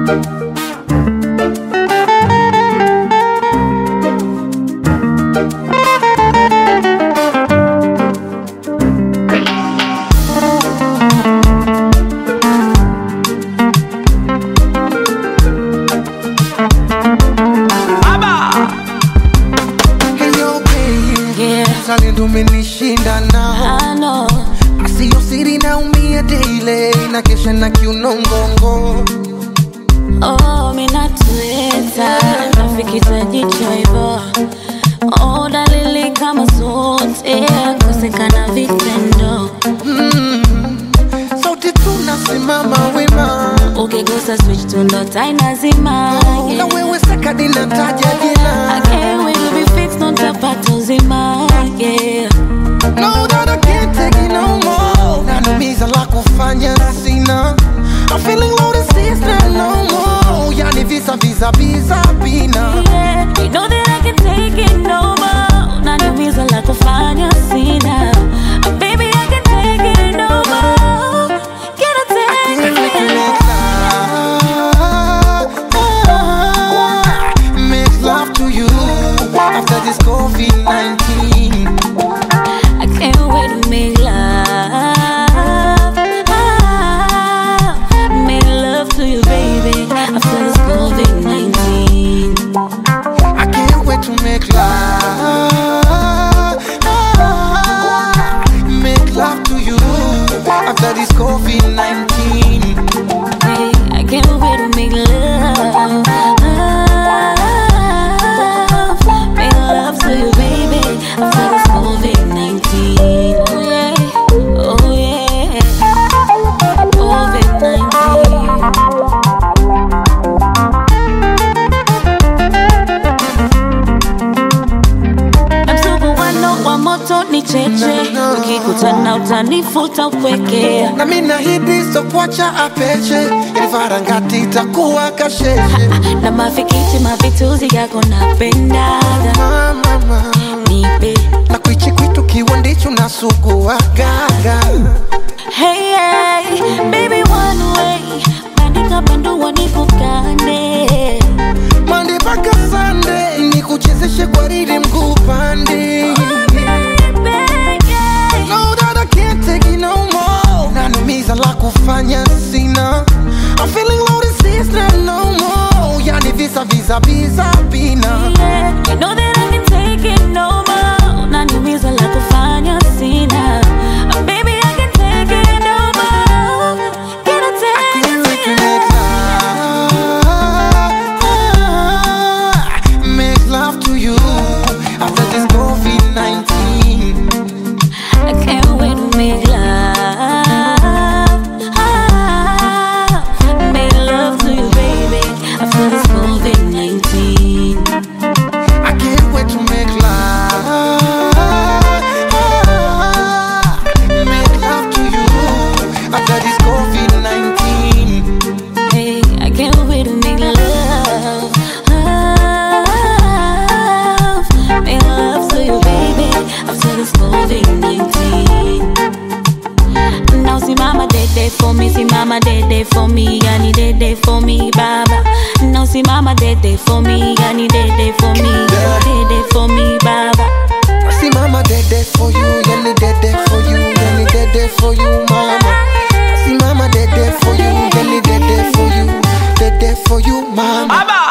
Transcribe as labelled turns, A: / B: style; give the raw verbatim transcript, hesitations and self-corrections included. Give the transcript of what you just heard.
A: Umenishinda nao, asiyo siri naumia daily, na kesha na kiuno ngongo.
B: Oh, minatueta, nafikita jicho hivyo. Oh, dalili kama zote, kosekana vitendo.
A: mm. Sauti tunasimama wima,
B: ukigusa switch tu ndo taa inazima.
A: oh, yeah. Na wewe sekadi nataja jina,
B: I can't wait to be fixed, don't tapata uzima, yeah.
A: No, that I can't take it no more. Nanumiza la kufanya sina, I'm feeling low to see it's not no more. Yani visa visa visa bina,
B: yeah. You know that I can take it no more. Nanumiza la kufanya sina, oh, baby I can take it no more. Can I take it?
A: Make love to you after this COVID nineteen.
B: I can't wait to make love, make love to you, baby, after this COVID nineteen.
A: I can't wait to make love, make love to you after this COVID nineteen.
B: Hey, I can't wait to make love, make love to you, baby, after this COVID nineteen. Oh yeah, oh yeah, COVID nineteen. Moto ni cheche, ukikutana utanifuta upweke.
A: Na mina hidi so kuacha apeche, ili farangati itakuwa kasheshe.
B: Na mafikichi mavituzi yako napendaga,
A: Mama, mama,
B: nipe
A: na kuichi kwitu kiwa ndicho nasuguwa gaga.
B: Hey, hey, baby one way, bandika bandu wanikukane.
A: Monday paka Sunday, ni kuchezeshe kwa ridi mguu pande. No, that I can't take it no more. Nanumiza la kufanya sina, I'm feeling low to see it's not no more. Yani visa visa visa bina,
B: yeah. You know that I can take it no more. Nanumiza la kufanya sina, oh, baby I can take it no more. Can I take
A: I can't wait to make love, make love to you after this COVID nineteen.
B: I can't wait to make love, make love to you, baby, after this COVID nineteen.
A: I can't wait to make love, make love to you after this COVID nineteen.
B: Hey, I can't wait to make love, make love to you, baby, after this COVID nineteen. Now see mama dead day for me, see mama dead day for me, yani dead day for me, baba. Now see mama dead day for me, yani dead day for me, dead day for me, baba.
A: See mama dead dead for you, yani dead dead for you, yani dead dead for you, mama. See mama dead dead for you, yani dead dead for you, dead dead for you, mama.